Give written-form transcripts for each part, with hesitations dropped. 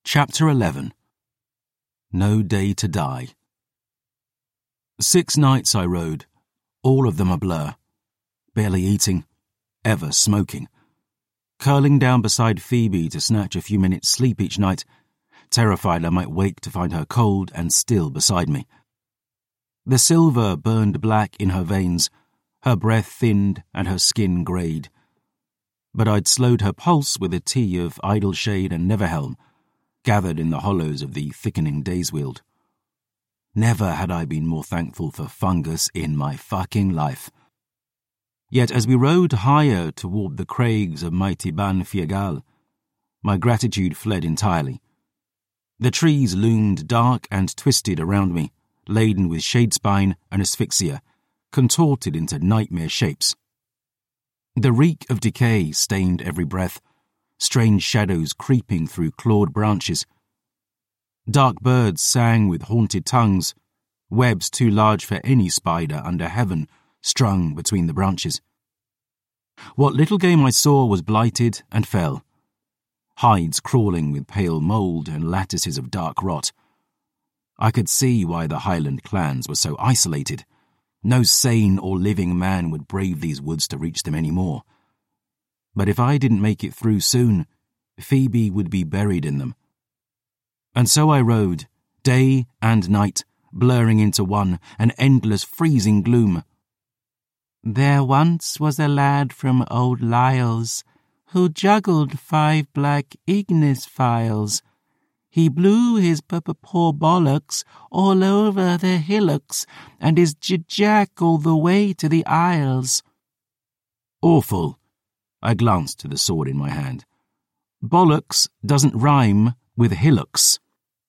Chapter 11. No Day to Die. 6 nights I rode, all of them a blur. Barely eating, ever smoking. Curling down beside Phoebe to snatch a few minutes' sleep each night, terrified I might wake to find her cold and still beside me. The silver burned black in her veins, her breath thinned and her skin greyed. But I'd slowed her pulse with a tea of Idleshade and Neverhelm, gathered in the hollows of the thickening Dayswield. Never had I been more thankful for fungus in my fucking life. Yet as we rode higher toward the crags of mighty Ban Fiegal, my gratitude fled entirely. The trees loomed dark and twisted around me, laden with shadespine and asphyxia, contorted into nightmare shapes. The reek of decay stained every breath, strange shadows creeping through clawed branches. Dark birds sang with haunted tongues, webs too large for any spider under heaven strung between the branches. What little game I saw was blighted and fell, hides crawling with pale mould and lattices of dark rot. I could see why the Highland clans were so isolated. No sane or living man would brave these woods to reach them any more. But if I didn't make it through soon, Phoebe would be buried in them. And so I rode, day and night, blurring into one, an endless freezing gloom. There once was a lad from old Lyles, who juggled 5 black Ignis files. He blew his poor bollocks all over the hillocks, and his jack all the way to the Isles. Awful. I glanced to the sword in my hand. Bollocks doesn't rhyme with hillocks.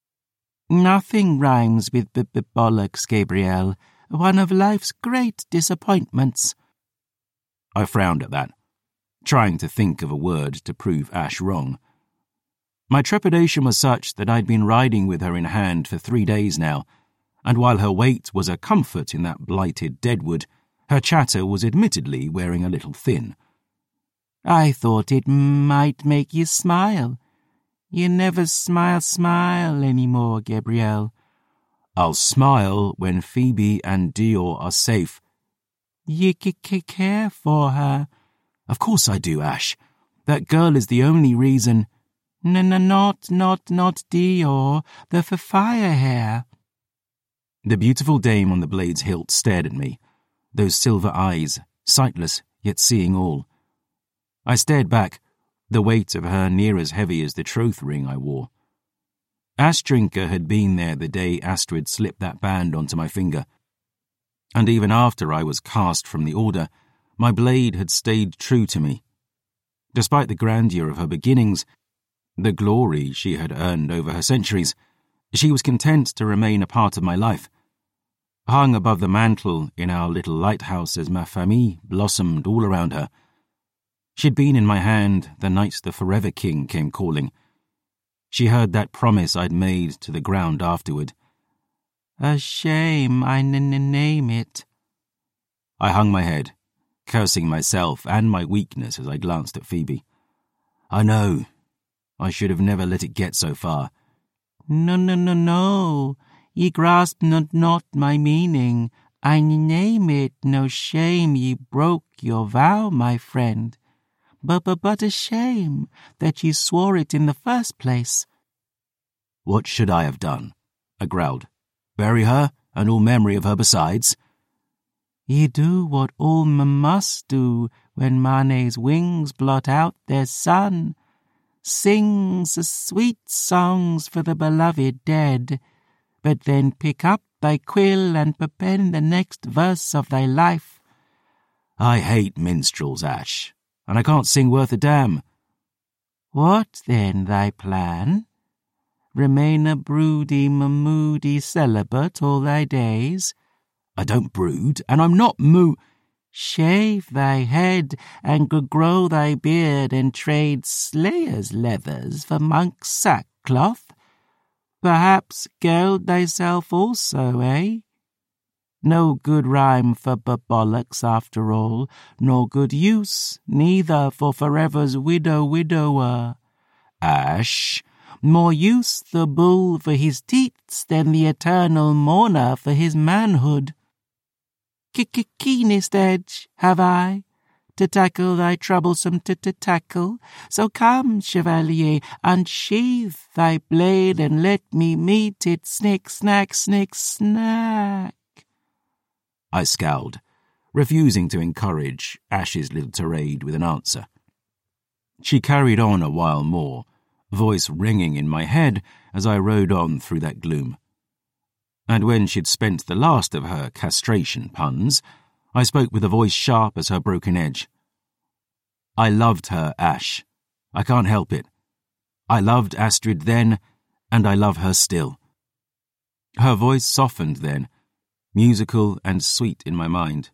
Nothing rhymes with bollocks, Gabrielle. One of life's great disappointments. I frowned at that, trying to think of a word to prove Ash wrong. My trepidation was such that I'd been riding with her in hand for 3 days now, and while her weight was a comfort in that blighted deadwood, her chatter was admittedly wearing a little thin. I thought it might make you smile. You never smile anymore, Gabrielle. I'll smile when Phoebe and Dior are safe. You care for her. Of course I do, Ash. That girl is the only reason. No, not Dior, the fire hair. The beautiful dame on the blade's hilt stared at me, those silver eyes, sightless yet seeing all. I stared back, the weight of her near as heavy as the troth ring I wore. Astrinker had been there the day Astrid slipped that band onto my finger, and even after I was cast from the order, my blade had stayed true to me. Despite the grandeur of her beginnings, the glory she had earned over her centuries, she was content to remain a part of my life. Hung above the mantel in our little lighthouse as ma famille blossomed all around her. She'd been in my hand the night the Forever King came calling. She heard that promise I'd made to the ground afterward. A shame I name it. I hung my head, cursing myself and my weakness as I glanced at Phoebe. I know. I should have never let it get so far. No. Ye grasp not my meaning. I name it no shame ye broke your vow, my friend. But a shame that ye swore it in the first place. What should I have done? I growled. Bury her, and all memory of her besides? Ye do what all must do when Mane's wings blot out their sun. Sings sweet songs for the beloved dead, but then pick up thy quill and pen the next verse of thy life. I hate minstrels, Ash, and I can't sing worth a damn. What then thy plan? Remain a moody celibate all thy days? I don't brood, and I'm not Shave thy head and grow thy beard and trade slayer's leathers for monk's sackcloth? Perhaps geld thyself also, eh? No good rhyme for bollocks after all, nor good use, neither for forever's widower. Ash, More use the bull for his teats than the eternal mourner for his manhood. Keenest edge have I, to tackle thy troublesome tackle. So come, chevalier, unsheathe thy blade, and let me meet it, snick, snack, snick, snack. I scowled, refusing to encourage Ash's little tirade with an answer. She carried on a while more, voice ringing in my head as I rode on through that gloom. And when she'd spent the last of her castration puns, I spoke with a voice sharp as her broken edge. I loved her, Ash. I can't help it. I loved Astrid then, and I love her still. Her voice softened then, musical and sweet in my mind.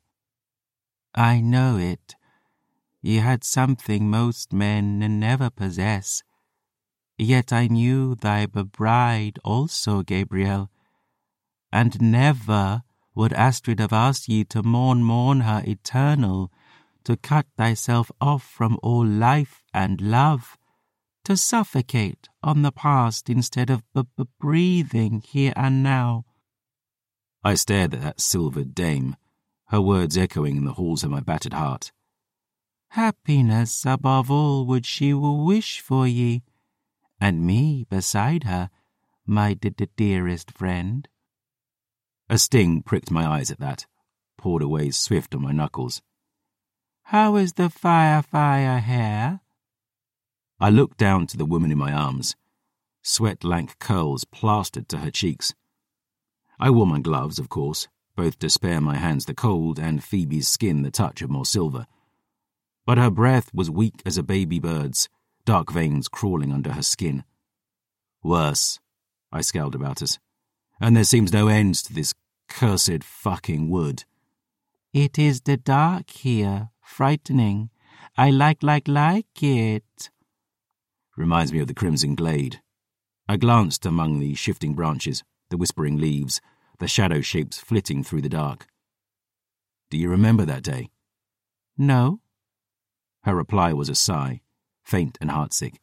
I know it. You had something most men never possess. Yet I knew thy bride also, Gabriel, and never would Astrid have asked ye to mourn her eternal, to cut thyself off from all life and love, to suffocate on the past instead of breathing here and now. I stared at that silvered dame, her words echoing in the halls of my battered heart. Happiness above all would she wish for ye, and me beside her, my dearest friend. A sting pricked my eyes at that, poured away swift on my knuckles. How is the fire hair? I looked down to the woman in my arms, sweat-lank curls plastered to her cheeks. I wore my gloves, of course, both to spare my hands the cold and Phoebe's skin the touch of more silver. But her breath was weak as a baby bird's, dark veins crawling under her skin. Worse, I scowled about us, and there seems no end to this cursed fucking wood. It is the dark here, frightening. I like it. Reminds me of the crimson glade. I glanced among the shifting branches, the whispering leaves, the shadow shapes flitting through the dark. Do you remember that day? No. Her reply was a sigh, faint and heartsick.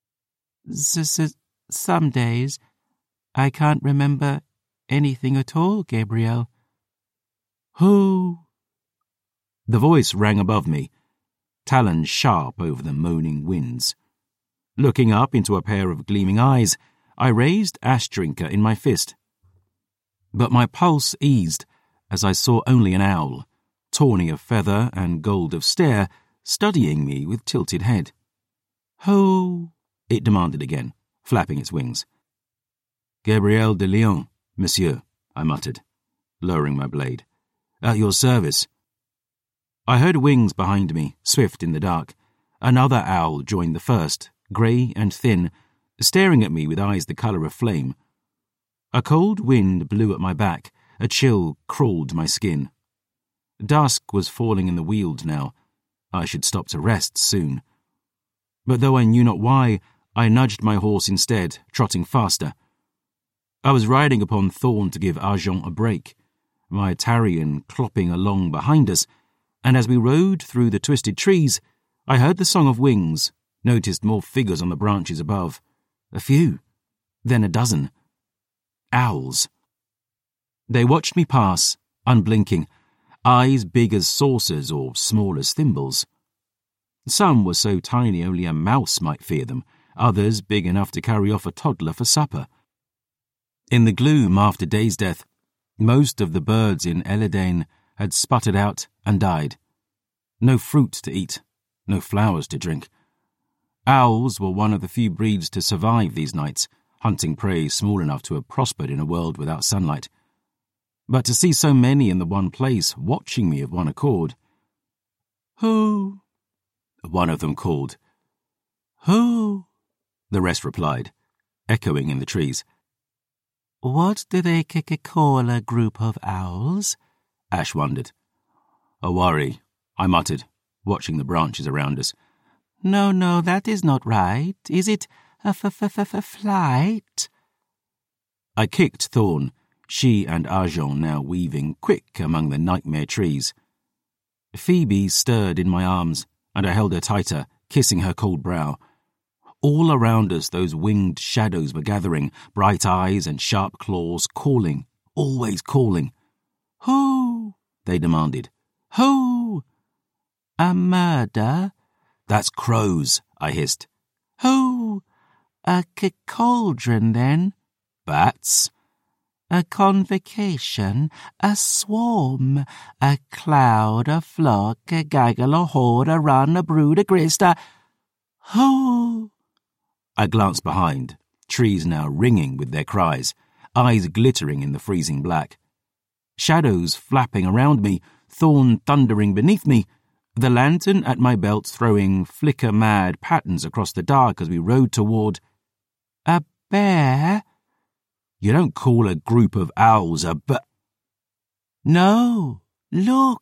Some days I can't remember anything at all, Gabriel. Who? The voice rang above me, talons sharp over the moaning winds. Looking up into a pair of gleaming eyes, I raised Ash Drinker in my fist. But my pulse eased as I saw only an owl, tawny of feather and gold of stare, studying me with tilted head. Who? It demanded again, flapping its wings. Gabriel de Lyon, monsieur, I muttered, lowering my blade. At your service. I heard wings behind me, swift in the dark. Another owl joined the first, grey and thin, staring at me with eyes the colour of flame. A cold wind blew at my back, a chill crawled my skin. Dusk was falling in the weald now. I should stop to rest soon. But though I knew not why, I nudged my horse instead, trotting faster. I was riding upon Thorn to give Argent a break, my Tarian clopping along behind us, and as we rode through the twisted trees, I heard the song of wings, noticed more figures on the branches above. A few, then a dozen. Owls. They watched me pass, unblinking, eyes big as saucers or small as thimbles. Some were so tiny only a mouse might fear them, others big enough to carry off a toddler for supper. In the gloom after Day's death, most of the birds in Elidane had sputtered out and died. No fruit to eat, no flowers to drink. Owls were one of the few breeds to survive these nights, hunting prey small enough to have prospered in a world without sunlight. But to see so many in the one place, watching me of one accord. Who? One of them called. Who? The rest replied, echoing in the trees. What do they call a group of owls? Ash wondered. A worry, I muttered, watching the branches around us. No, that is not right. Is it a flight? I kicked Thorn, she and Argent now weaving quick among the nightmare trees. Phoebe stirred in my arms, and I held her tighter, kissing her cold brow. All around us those winged shadows were gathering, bright eyes and sharp claws, calling, always calling. "Who?" they demanded. "Who?" "A murder?" "That's crows," I hissed. "Who?" "A cauldron, then?" "Bats." "A convocation, a swarm, a cloud, a flock, a gaggle, a horde, a run, a brood, a grist, a... Who?" I glanced behind, trees now ringing with their cries, eyes glittering in the freezing black. Shadows flapping around me, Thorn thundering beneath me, the lantern at my belt throwing flicker-mad patterns across the dark as we rode toward... "A bear?" "You don't call a group of owls a "No, look."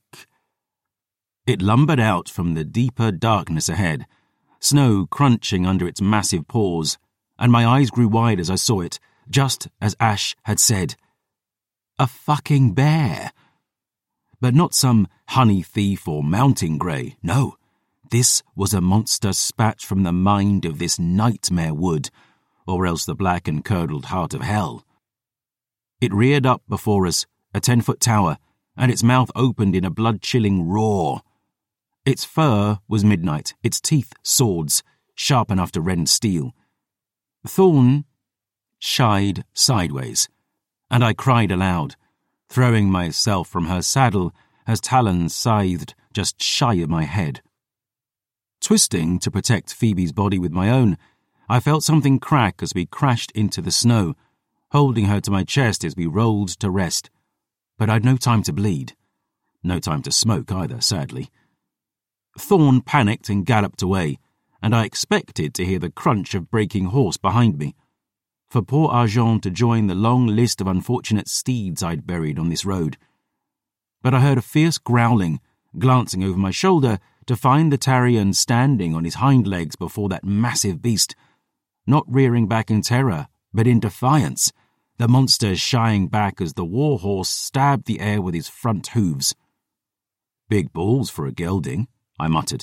It lumbered out from the deeper darkness ahead, snow crunching under its massive paws, and my eyes grew wide as I saw it, just as Ash had said. A fucking bear. But not some honey thief or mountain grey, no. This was a monster spat from the mind of this nightmare wood, or else the black and curdled heart of hell. It reared up before us, a 10-foot tower, and its mouth opened in a blood-chilling roar. Its fur was midnight, its teeth swords, sharp enough to rend steel. Thorn shied sideways, and I cried aloud, throwing myself from her saddle as talons scythed just shy of my head. Twisting to protect Phoebe's body with my own, I felt something crack as we crashed into the snow, holding her to my chest as we rolled to rest. But I'd no time to bleed. No time to smoke either, sadly. Thorn panicked and galloped away, and I expected to hear the crunch of breaking horse behind me, for poor Argent to join the long list of unfortunate steeds I'd buried on this road. But I heard a fierce growling, glancing over my shoulder to find the Tarian standing on his hind legs before that massive beast, not rearing back in terror, but in defiance, the monster shying back as the war horse stabbed the air with his front hooves. "Big balls for a gelding," I muttered.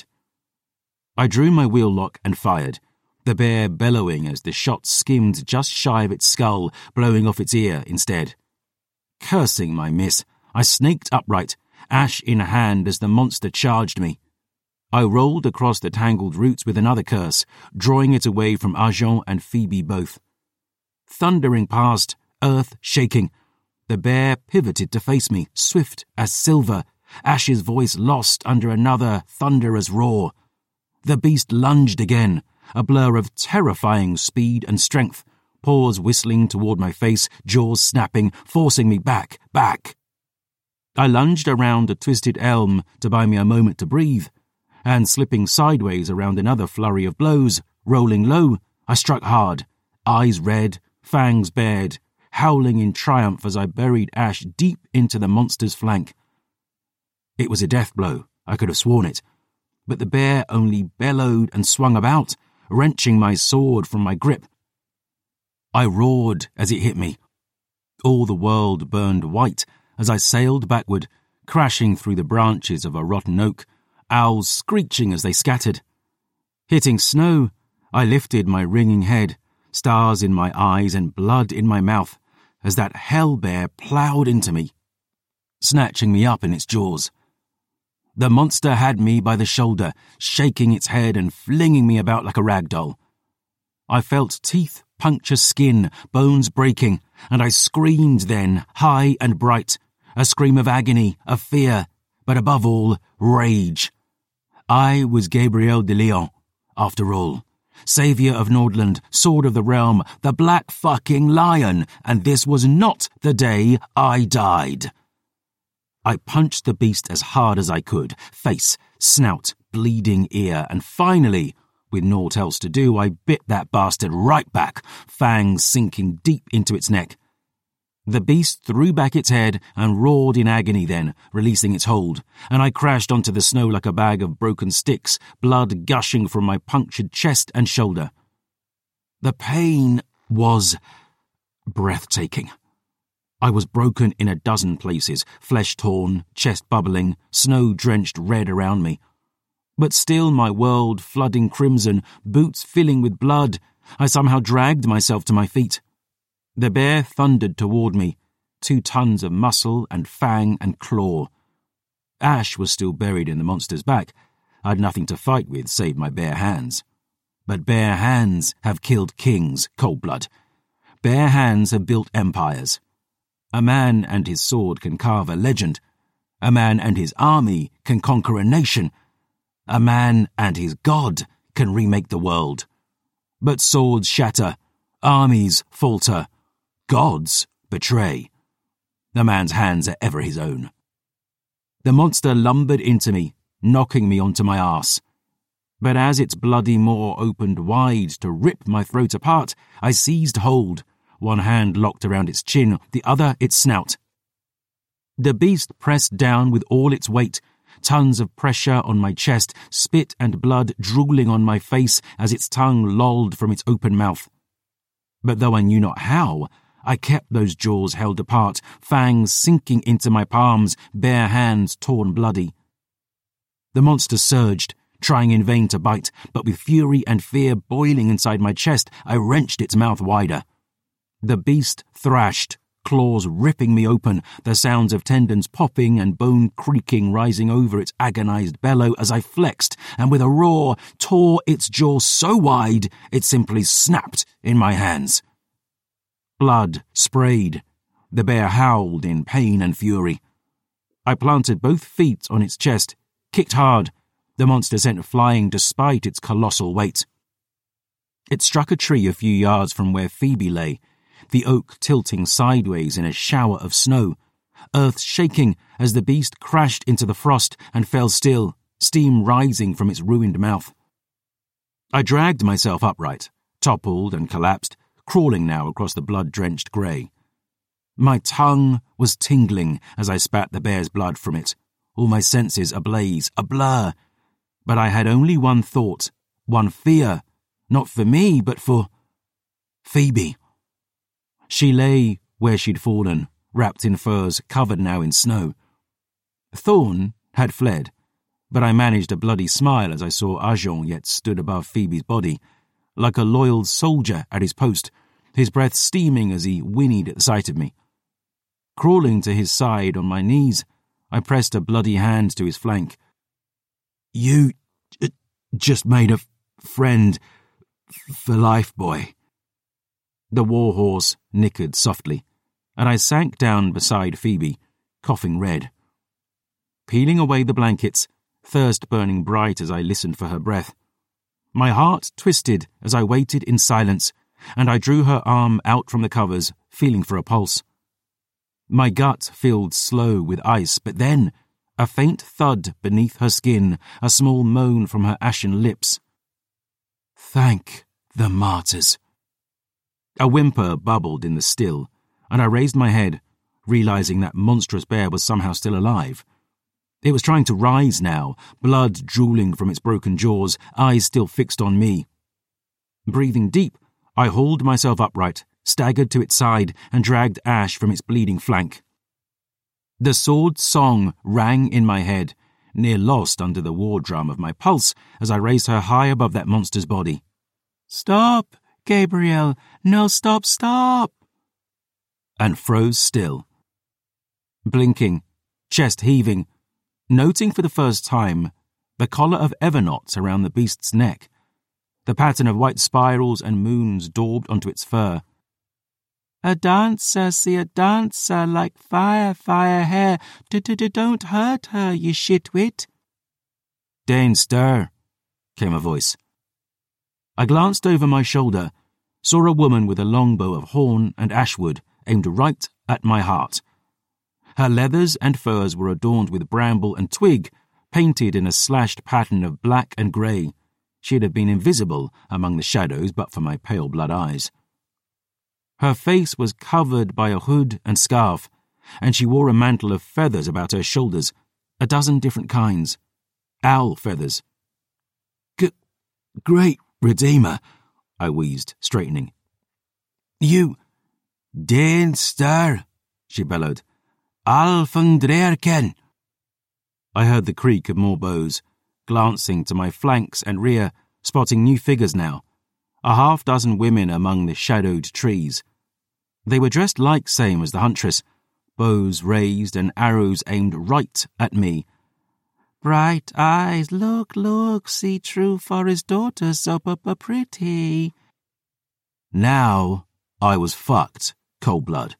I drew my wheel lock and fired, the bear bellowing as the shot skimmed just shy of its skull, blowing off its ear instead. Cursing my miss, I snaked upright, ash in hand as the monster charged me. I rolled across the tangled roots with another curse, drawing it away from Argent and Phoebe both. Thundering past, earth shaking, the bear pivoted to face me, swift as silver, Ash's voice lost under another thunderous roar. The beast lunged again, a blur of terrifying speed and strength, paws whistling toward my face, jaws snapping, forcing me back. I lunged around a twisted elm to buy me a moment to breathe, and slipping sideways around another flurry of blows, rolling low, I struck hard, eyes red, fangs bared, howling in triumph as I buried Ash deep into the monster's flank. It was a death blow, I could have sworn it, but the bear only bellowed and swung about, wrenching my sword from my grip. I roared as it hit me. All the world burned white as I sailed backward, crashing through the branches of a rotten oak, owls screeching as they scattered. Hitting snow, I lifted my ringing head, stars in my eyes and blood in my mouth, as that hell bear ploughed into me, snatching me up in its jaws. The monster had me by the shoulder, shaking its head and flinging me about like a rag doll. I felt teeth puncture skin, bones breaking, and I screamed then, high and bright, a scream of agony, of fear, but above all, rage. I was Gabriel de Leon, after all, saviour of Nordland, sword of the realm, the black fucking lion, and this was not the day I died. I punched the beast as hard as I could, face, snout, bleeding ear, and finally, with naught else to do, I bit that bastard right back, fangs sinking deep into its neck. The beast threw back its head and roared in agony then, releasing its hold, and I crashed onto the snow like a bag of broken sticks, blood gushing from my punctured chest and shoulder. The pain was breathtaking. I was broken in a dozen places, flesh torn, chest bubbling, snow-drenched red around me. But still my world flooding crimson, boots filling with blood, I somehow dragged myself to my feet. The bear thundered toward me, 2 tons of muscle and fang and claw. Ash was still buried in the monster's back. I'd nothing to fight with save my bare hands. But bare hands have killed kings, cold blood. Bare hands have built empires. A man and his sword can carve a legend. A man and his army can conquer a nation. A man and his god can remake the world. But swords shatter, armies falter, gods betray. The man's hands are ever his own. The monster lumbered into me, knocking me onto my arse. But as its bloody maw opened wide to rip my throat apart, I seized hold, one hand locked around its chin, the other its snout. The beast pressed down with all its weight, tons of pressure on my chest, spit and blood drooling on my face as its tongue lolled from its open mouth. But though I knew not how, I kept those jaws held apart, fangs sinking into my palms, bare hands torn bloody. The monster surged, trying in vain to bite, but with fury and fear boiling inside my chest, I wrenched its mouth wider. The beast thrashed, claws ripping me open, the sounds of tendons popping and bone creaking rising over its agonized bellow as I flexed and with a roar tore its jaw so wide it simply snapped in my hands. Blood sprayed. The bear howled in pain and fury. I planted both feet on its chest, kicked hard. The monster sent flying despite its colossal weight. It struck a tree a few yards from where Phoebe lay, the oak tilting sideways in a shower of snow, earth shaking as the beast crashed into the frost and fell still, steam rising from its ruined mouth. I dragged myself upright, toppled and collapsed, crawling now across the blood-drenched grey. My tongue was tingling as I spat the bear's blood from it, all my senses ablaze, a blur. But I had only one thought, one fear, not for me, but for Phoebe. She lay where she'd fallen, wrapped in furs, covered now in snow. Thorn had fled, but I managed a bloody smile as I saw Argent yet stood above Phoebe's body, like a loyal soldier at his post, his breath steaming as he whinnied at the sight of me. Crawling to his side on my knees, I pressed a bloody hand to his flank. "You just made a friend for life, boy." The warhorse nickered softly, and I sank down beside Phoebe, coughing red. Peeling away the blankets, thirst burning bright as I listened for her breath. My heart twisted as I waited in silence, and I drew her arm out from the covers, feeling for a pulse. My gut filled slow with ice, but then a faint thud beneath her skin, a small moan from her ashen lips. "Thank the martyrs." A whimper bubbled in the still, and I raised my head, realizing that monstrous bear was somehow still alive. It was trying to rise now, blood drooling from its broken jaws, eyes still fixed on me. Breathing deep, I hauled myself upright, staggered to its side, and dragged Ash from its bleeding flank. The sword song rang in my head, near lost under the war drum of my pulse as I raised her high above that monster's body. "Stop, Gabriel! No, stop, stop!" And froze still. Blinking, chest heaving, noting for the first time the collar of everknots around the beast's neck, the pattern of white spirals and moons daubed onto its fur. "A dancer, see a dancer, like fire, fire hair. Don't hurt her, you shitwit." "Dane, stir," came a voice. I glanced over my shoulder, saw a woman with a longbow of horn and ashwood aimed right at my heart. Her leathers and furs were adorned with bramble and twig, painted in a slashed pattern of black and grey. She'd have been invisible among the shadows but for my pale blood eyes. Her face was covered by a hood and scarf, and she wore a mantle of feathers about her shoulders, 12 different kinds. Owl feathers. "Great Redeemer," I wheezed, straightening. "You... Dane stir," she bellowed. "Alfundrerken." I heard the creak of more bows, glancing to my flanks and rear, spotting new figures now, a half-dozen women among the shadowed trees. They were dressed like same as the huntress, bows raised and arrows aimed right at me. "Bright eyes, look, see true forest daughter so pretty." Now I was fucked, cold blood.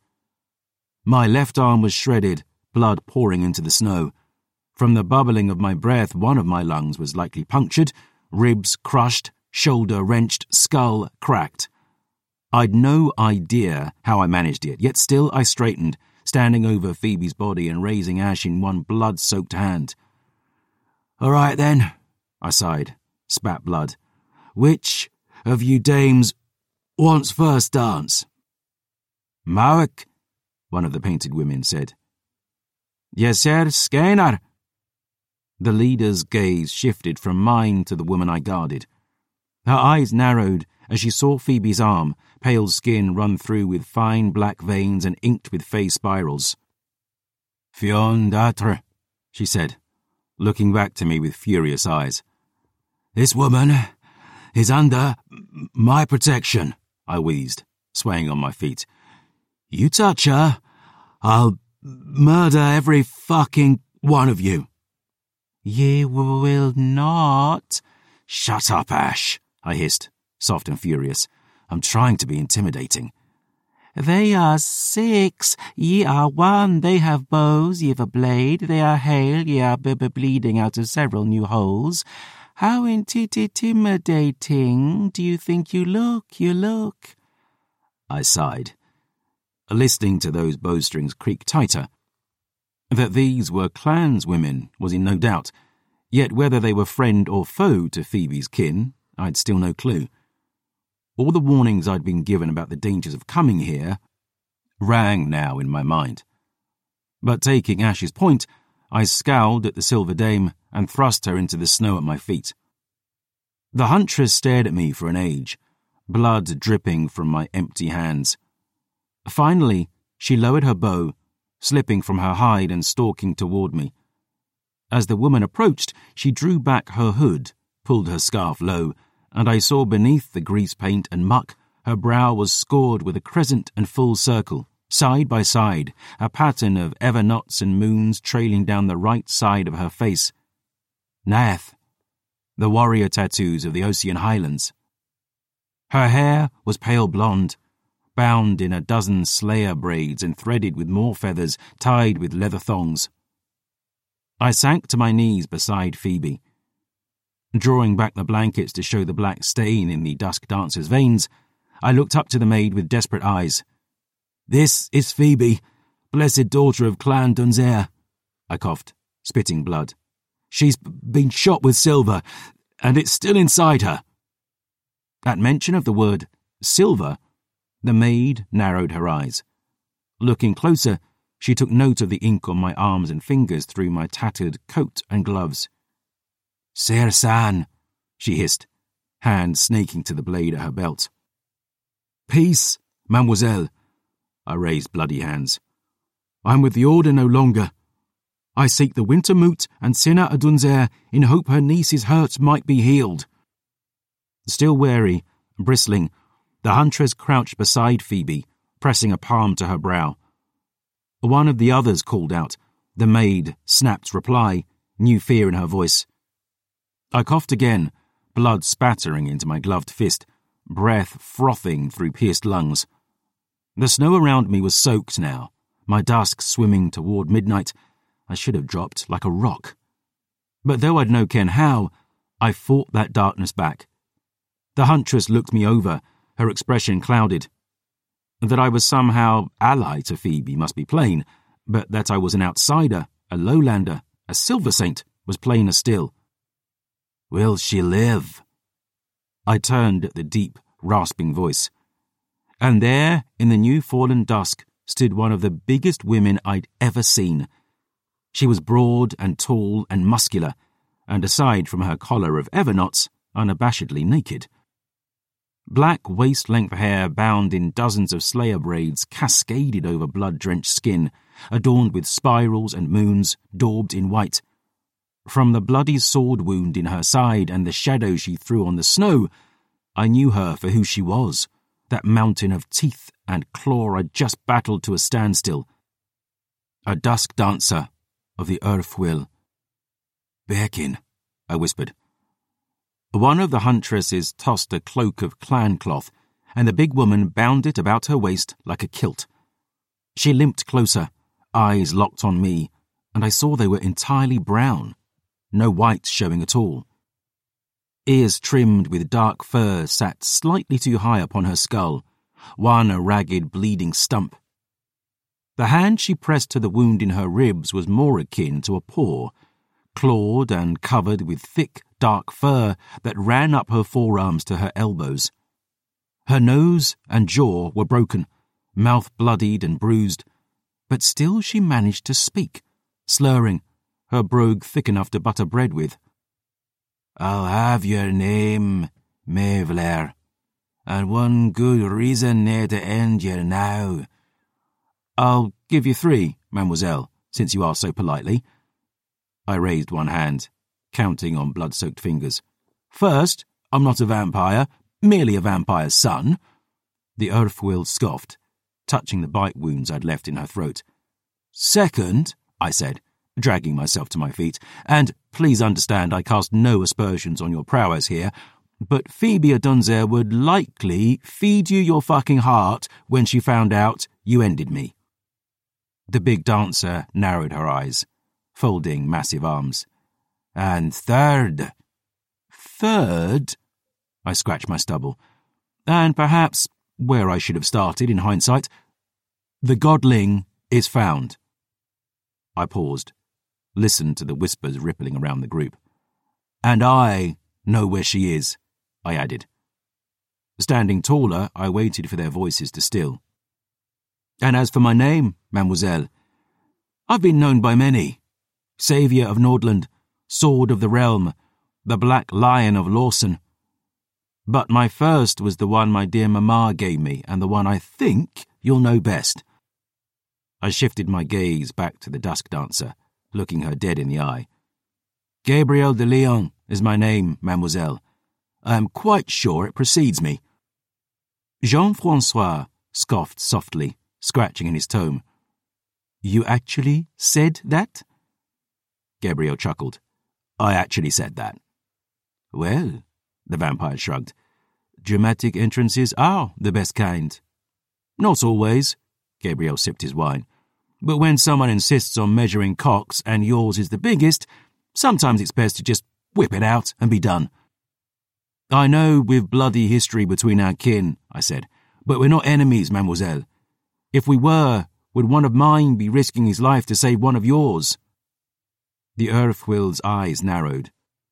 My left arm was shredded, blood pouring into the snow. From the bubbling of my breath, one of my lungs was likely punctured, ribs crushed, shoulder wrenched, skull cracked. I'd no idea how I managed it, yet still I straightened, standing over Phoebe's body and raising Ash in one blood-soaked hand. "All right then," I sighed, spat blood. "Which of you dames wants first dance?" "Mawek," one of the painted women said. "Yes, sir, Skeinar." The leader's gaze shifted from mine to the woman I guarded. Her eyes narrowed as she saw Phoebe's arm, pale skin run through with fine black veins and inked with phase spirals. "Fionn d'Atre," she said, looking back to me with furious eyes. "This woman is under my protection," I wheezed, swaying on my feet. "You touch her, I'll murder every fucking one of you." "You will not." "Shut up, Ash," I hissed, soft and furious. I'm trying to be intimidating. "They are 6, ye are 1. They have bows, ye have a blade. They are hale, ye are bleeding out of several new holes. How intimidating do you think you look?" I sighed, listening to those bowstrings creak tighter. That these were clanswomen was in no doubt, yet whether they were friend or foe to Phoebe's kin, I'd still no clue. All the warnings I'd been given about the dangers of coming here rang now in my mind. But taking Ash's point, I scowled at the Silver Dame and thrust her into the snow at my feet. The huntress stared at me for an age, blood dripping from my empty hands. Finally, she lowered her bow, slipping from her hide and stalking toward me. As the woman approached, she drew back her hood, pulled her scarf low, and I saw beneath the grease paint and muck her brow was scored with a crescent and full circle, side by side, a pattern of evernots and moons trailing down the right side of her face. Naeth, the warrior tattoos of the Ocean Highlands. Her hair was pale blonde, bound in a dozen slayer braids and threaded with more feathers tied with leather thongs. I sank to my knees beside Phoebe. Drawing back the blankets to show the black stain in the dusk dancer's veins, I looked up to the maid with desperate eyes. "This is Phoebe, blessed daughter of Clan Dunzair," I coughed, spitting blood. "She's been shot with silver, and it's still inside her." At mention of the word silver, the maid narrowed her eyes. Looking closer, she took note of the ink on my arms and fingers through my tattered coat and gloves. "Ser San," she hissed, hand snaking to the blade at her belt. "Peace, mademoiselle," I raised bloody hands. "I'm with the Order no longer. I seek the Wintermoot and Sinna Adunzer in hope her niece's hurts might be healed." Still wary, bristling, the huntress crouched beside Phoebe, pressing a palm to her brow. One of the others called out. The maid snapped reply, new fear in her voice. I coughed again, blood spattering into my gloved fist, breath frothing through pierced lungs. The snow around me was soaked now, my dusk swimming toward midnight. I should have dropped like a rock. But though I'd no ken how, I fought that darkness back. The huntress looked me over, her expression clouded. That I was somehow ally to Phoebe must be plain, but that I was an outsider, a lowlander, a silver saint, was plainer still. "Will she live?" I turned at the deep, rasping voice. And there, in the new fallen dusk, stood one of the biggest women I'd ever seen. She was broad and tall and muscular, and aside from her collar of evernots, unabashedly naked. Black waist-length hair bound in dozens of slayer braids cascaded over blood-drenched skin, adorned with spirals and moons, daubed in white. From the bloody sword wound in her side and the shadow she threw on the snow, I knew her for who she was, that mountain of teeth and claw I'd just battled to a standstill. A dusk dancer of the Earthwill. "Birkin," I whispered. One of the huntresses tossed a cloak of clan cloth, and the big woman bound it about her waist like a kilt. She limped closer, eyes locked on me, and I saw they were entirely brown, no white showing at all. Ears trimmed with dark fur sat slightly too high upon her skull, one a ragged bleeding stump. The hand she pressed to the wound in her ribs was more akin to a paw, clawed and covered with thick, dark fur that ran up her forearms to her elbows. Her nose and jaw were broken, mouth bloodied and bruised, but still she managed to speak, slurring, her brogue thick enough to butter bread with. "I'll have your name, Mevler, and one good reason near to end you now." "I'll give you 3, mademoiselle, since you ask so politely." I raised one hand, counting on blood-soaked fingers. "First, I'm not a vampire, merely a vampire's son." The Earthwill scoffed, touching the bite wounds I'd left in her throat. "Second," I said, dragging myself to my feet, "and please understand I cast no aspersions on your prowess here, but Phoebe Adunzer would likely feed you your fucking heart when she found out you ended me." The big dancer narrowed her eyes, folding massive arms. "And third." "Third?" I scratched my stubble. "And perhaps, where I should have started in hindsight, the Godling is found." I paused, listened to the whispers rippling around the group. "And I know where she is," I added. Standing taller, I waited for their voices to still. "And as for my name, mademoiselle, I've been known by many. Saviour of Nordland, Sword of the Realm, the Black Lion of Lawson. But my first was the one my dear mamma gave me, and the one I think you'll know best." I shifted my gaze back to the dusk dancer, looking her dead in the eye. "Gabriel de Leon is my name, mademoiselle. I am quite sure it precedes me." Jean-Francois scoffed softly, scratching in his tome. "You actually said that?" Gabriel chuckled. "I actually said that." "Well," the vampire shrugged, "dramatic entrances are the best kind." "Not always," Gabriel sipped his wine. "But when someone insists on measuring cocks and yours is the biggest, sometimes it's best to just whip it out and be done." "I know we've bloody history between our kin," I said, "but we're not enemies, mademoiselle. If we were, would one of mine be risking his life to save one of yours?" The Earthwill's eyes narrowed.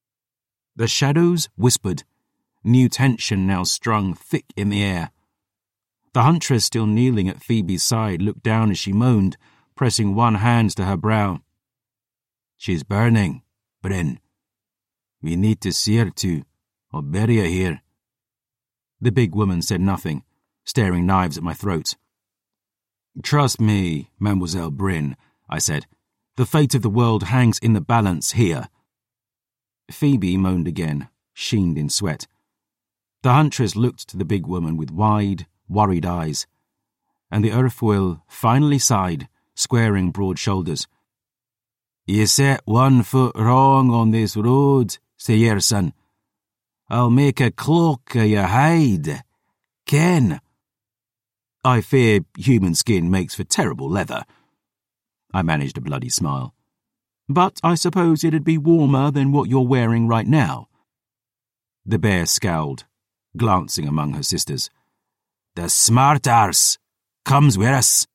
The shadows whispered, new tension now strung thick in the air. The huntress still kneeling at Phoebe's side looked down as she moaned, pressing one hand to her brow. "She's burning, Bryn. We need to see her too, or bury her here." The big woman said nothing, staring knives at my throat. "Trust me, Mademoiselle Bryn," I said. "The fate of the world hangs in the balance here." Phoebe moaned again, sheened in sweat. The huntress looked to the big woman with wide, worried eyes, and the Earthwill finally sighed, squaring broad shoulders. "You set one foot wrong on this road, Sayerson. I'll make a cloak of your hide. Ken." "I fear human skin makes for terrible leather." I managed a bloody smile. "But I suppose it'd be warmer than what you're wearing right now." The bear scowled, glancing among her sisters. "The smart arse comes with us."